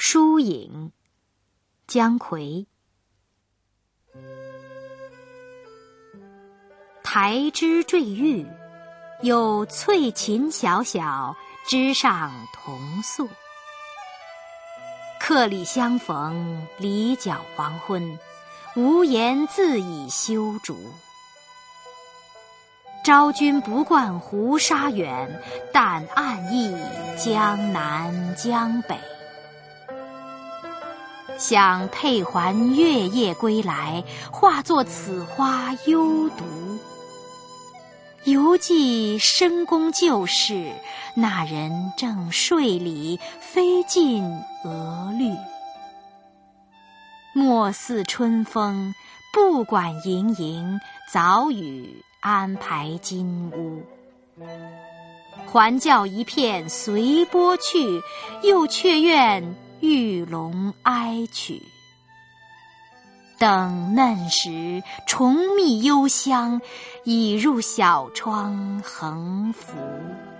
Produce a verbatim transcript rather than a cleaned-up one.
疏影，姜夔。台枝坠玉，有翠琴小小，枝上同宿。客里相逢，离角黄昏，无言自已修竹。昭君不惯胡沙远，但暗忆江南江北。想佩环月夜归来，化作此花幽独。犹记深宫旧事，那人正睡里飞尽鹅绿。莫似春风，不管盈盈，早与安排金屋。还教一片随波去，又却怨玉龙哀曲。等嫩时，重觅幽香，已入小窗横幅。